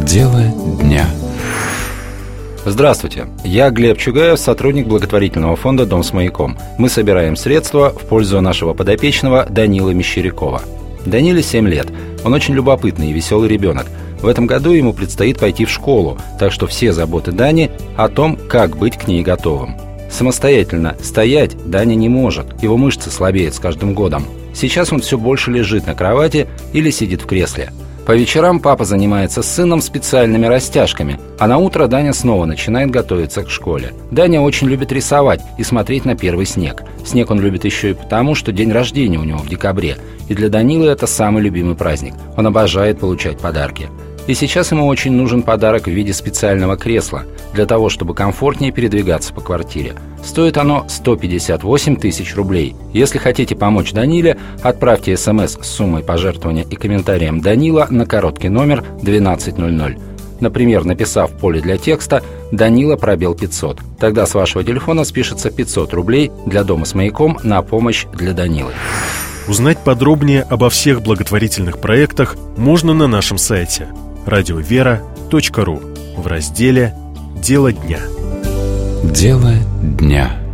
Дело дня. Здравствуйте, я Глеб Чугаев, сотрудник благотворительного фонда «Дом с маяком». Мы собираем средства в пользу нашего подопечного Данилы Мещерякова. Даниле 7 лет. Он очень любопытный и веселый ребенок. В этом году ему предстоит пойти в школу, так что все заботы Дани о том, как быть к ней готовым. Самостоятельно стоять Даня не может, его мышцы слабеют с каждым годом. Сейчас он все больше лежит на кровати или сидит в кресле. По вечерам папа занимается с сыном специальными растяжками, а на утро Даня снова начинает готовиться к школе. Даня очень любит рисовать и смотреть на первый снег. Снег он любит еще и потому, что день рождения у него в декабре, и для Данилы это самый любимый праздник. Он обожает получать подарки. И сейчас ему очень нужен подарок в виде специального кресла, для того, чтобы комфортнее передвигаться по квартире. Стоит оно 158 тысяч рублей. Если хотите помочь Даниле, отправьте СМС с суммой пожертвования и комментарием «Данила» на короткий номер 1200. Например, написав в поле для текста «Данила пробел 500». Тогда с вашего телефона спишется 500 рублей для Дома с маяком на помощь для Данилы. Узнать подробнее обо всех благотворительных проектах можно на нашем сайте радиовера.ру в разделе «Дело дня». Дело дня.